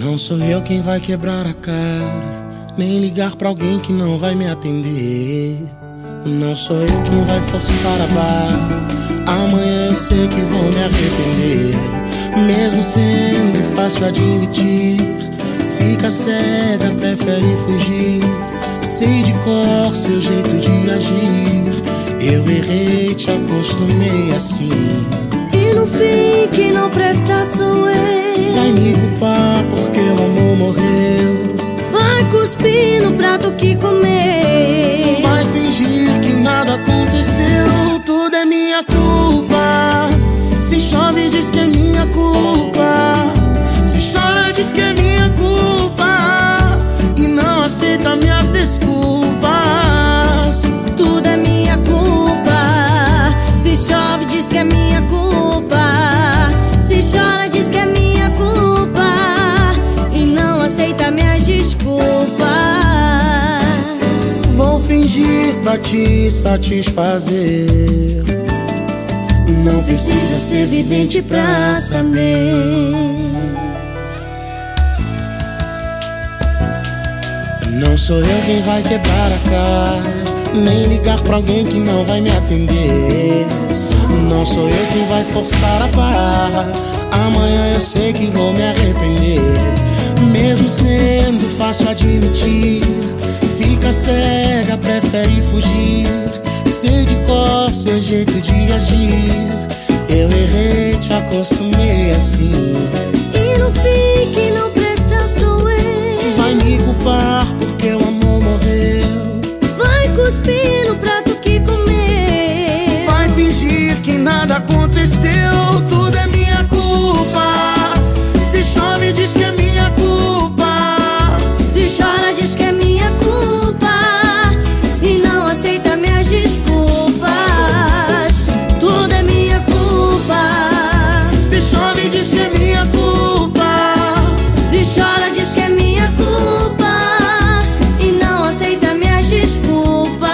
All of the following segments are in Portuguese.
Não sou eu quem vai quebrar a cara, nem ligar pra alguém que não vai me atender. Não sou eu quem vai forçar a barra, amanhã eu sei que vou me arrepender. Mesmo sendo fácil admitir, fica cega, prefere fugir. Sei de cor seu jeito de agir, eu errei, te acostumei assim. E no fim quem não presta sou eu. Vai me culpar porque o amor morreu. Vai cuspir no prato que comeu. Vai fingir que nada aconteceu. Tudo é minha culpa. Se chove diz que é minha culpa. Se chora diz que é minha culpa. E não aceita minhas desculpas. Tudo é minha culpa. Se chove diz que é minha culpa. Se chora diz que é minha culpa. E não aceita minhas desculpas. Vou fingir pra te satisfazer. Não precisa ser evidente pra saber. Não sou eu quem vai quebrar a cara, nem ligar pra alguém que não vai me atender. Não sou eu quem vai forçar a barra, amanhã eu sei que vou me arrepender. Mesmo sendo fácil admitir, fica cega, prefere fugir. Sei de cor seu jeito de agir, eu errei, te acostumei assim. E no fim quem não presta sou eu. Vai me culpar porque o amor morreu. Vai cuspir no prato que comeu. Vai fingir que nada aconteceu. Tudo é minha culpa. Se chove diz que é minha culpa. Se chora diz que é minha culpa. E não aceita minhas desculpas. Tudo é minha culpa. Se chove diz que é minha culpa. Se chora diz que é minha culpa. E não aceita minhas desculpas.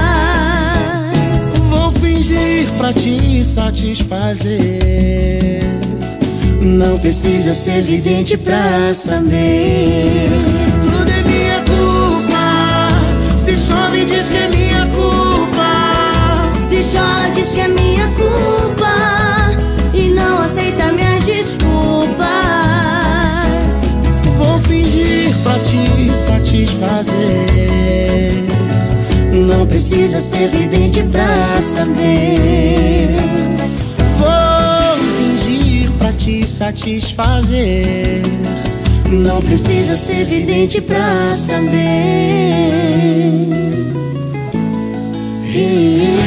Vou fingir pra te satisfazer. Não precisa ser evidente pra saber. Tudo é minha culpa. Se chove diz que é minha culpa. Se chora diz que é minha culpa. E não aceita minhas desculpas. Vou fingir pra te satisfazer. Não precisa ser evidente pra saber. Vou fingir pra te satisfazer. Não precisa ser evidente pra saber.